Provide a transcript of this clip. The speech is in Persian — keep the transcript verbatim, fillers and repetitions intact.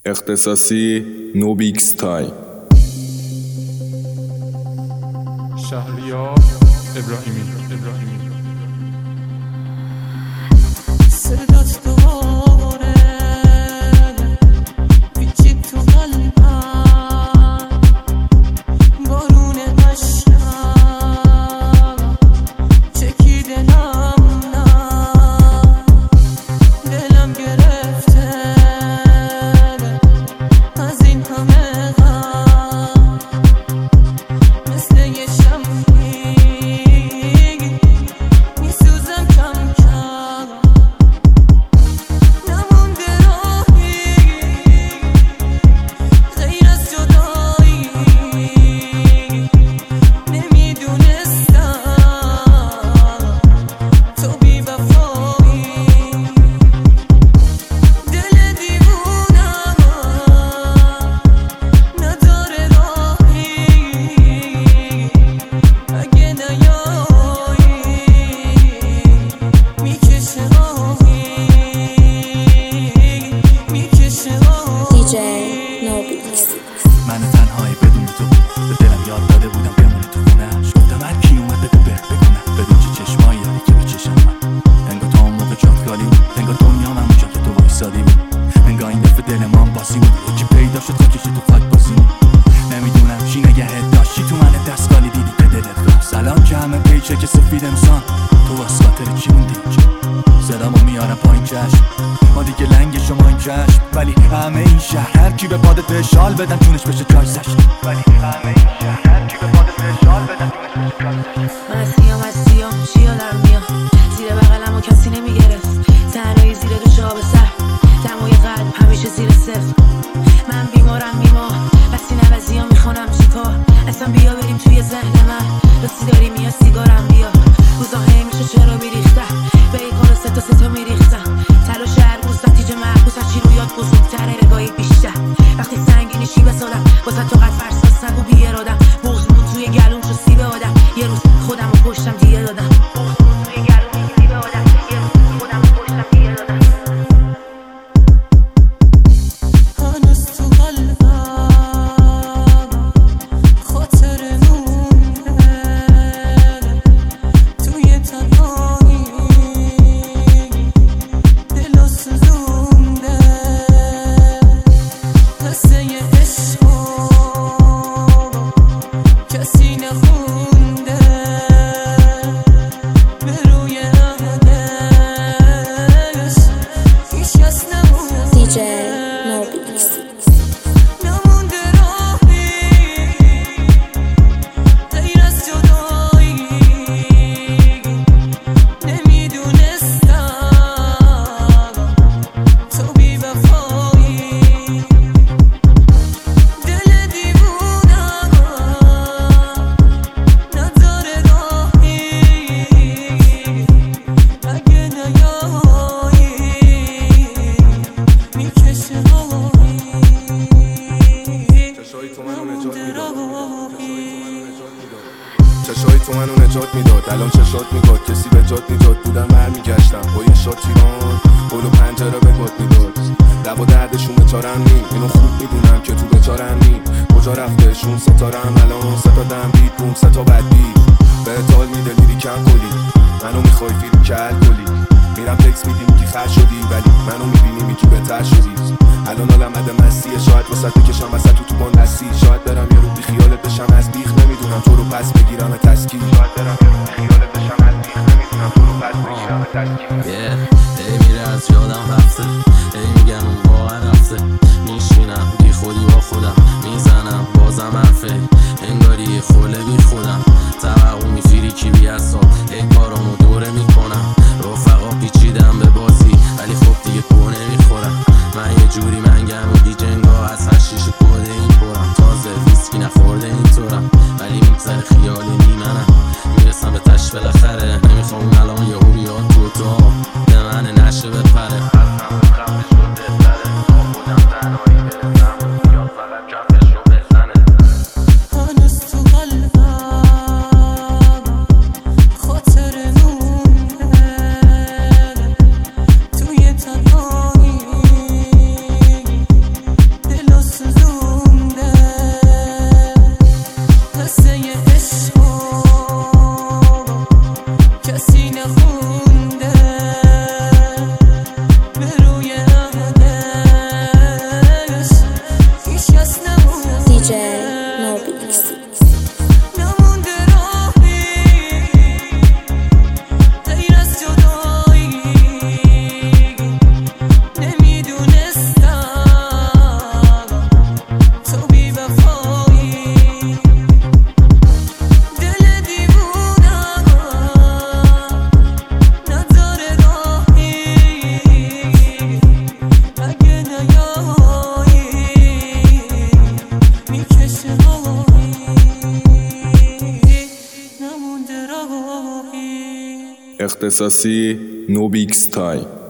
اختصاصی نوبیکس تای شهریار ابراهیمی ابراهیمی صدات دوباره پیچید تو قلبم بارون عشقم چکید دلم نه دلم گرفته از این همه غم مثل یه شمعی میسوزم کم کم نمونده راهی غیر از جدایی نمیدونستم تو بی وفایی دل دیوونم نداره راهی اگه نیایی میکشه آهی میکشه آهی دی جی نوبیکس. من تنهایی بدون تو به دلم یاد داده بودم بمونی تو خونه‌اش گفتم هر کی اومد بگو بر بگونه بدون چه چشمایی یادی که به چشم من انگار تا اون موقع جات خالی بود انگار دنیا من اونجا که تو وایسادی بود انگار این دفعه دل من باسی بود یکی پیدا شد تا کشی تو خاک بازی بود نمیدونم چی نگهت داشتی تو من دست خالی دیدی که دلت رفت سلام که همه پیچه که سفید امسان تو واسه خاطر چی موندی اینجا صدامو میارم پایین چشم ما دیگه لنگ شما این چشم ولی همه این شهر هر کی به پادت به شال بدن جونش بشه جای زشت ولی همه این شهر هر کی به پادت به شال بدن جونش بشه جای زشت من از سیام از سیام چی یادم میاد زیر بغلمو کسی نمیگرفت تنهایی زیر دوش آب سر دمای قلب همیشه زیر صفر من بیمارم بیمار بسی نوزی ها میخونم چیکار اصلا بیا بریم توی ذهن من راستی داری میاد سیگارم بیا روزا هی میشه چرا میریختم به این کارو سه تا سه تا میریختم تلاش هر روز نتیجه معکوس از چی رویات بزرگتره نگاهی بیشتر وقتی سنگینی شی بسادم واسه تو قد فرساس نگو بی ارادم بغض مون توی گلوم شو سیب آدم یه روز خودم رو پشتم دیگه دادم بغض مون توی گلوم سیب آدم یه روز خودم رو پشتم دیگه دادم هنوز تو قلبم خاطر مونده توی تنهایی دلو سوزونده قصه عشقو کسی نخونده به روی عهدش هیچ کس نمونده دی جی نوبیکس. نمونده راهی غیر از جدایی نمیدونستم تو بی وفایی دل دیوونم نداره راهی اگه نیایی میکشه آهی چشای تو منو نجات میداد راهی چشای تو منو نجات میداد الان چشات میگاد کسی به جات نجات بودم برمیگشتم با یه شات تیران پلو پنجره به باد میداد لب و دردشون بچارم نی اینو خوب میدونم که تو بچارم نی کجا رفتشون ستارم الان ستادم بید بوم ستا بد بید به اتال میده لیری کم کلی منو میخوای فیلم که الکلی میرم تکس میدی میگی خرد شدی ولی منو میبینی میگی بهتر شدی الان آلمد مسیه شاید واسه بکشم وسط تو تو بان دستی شاید برم یه رو بی خیالت بشم از بیخ نمیدونم تو رو پس بگیرم تسکین شاید برم یه رو بی خیالت بشم از بیخ نمیدونم تو رو پس بگیرم تسکین ای میره از یادم رفته ای میگم اون واقعا رفته میشینم بی خودی با خودم میزنم بازم حرفه انگاری خوله بی خودم توقع میفیری کی بی اصاب ای کارامو دوره میکنم رفقا پیچیدم به بازی ولی خب دیگه پو نمیخورم من یه جوری منگم و بی جنگا از هر شیشه کده این پرم تازه ویسکی نخورده اینطورم ولی میگذره خیال نیمنم میرسم به تش بالاخره نمیخوام الان یه هوریات تو تو به من نشه بپره حسن خفه شده اختصاصی نوبیکس تای.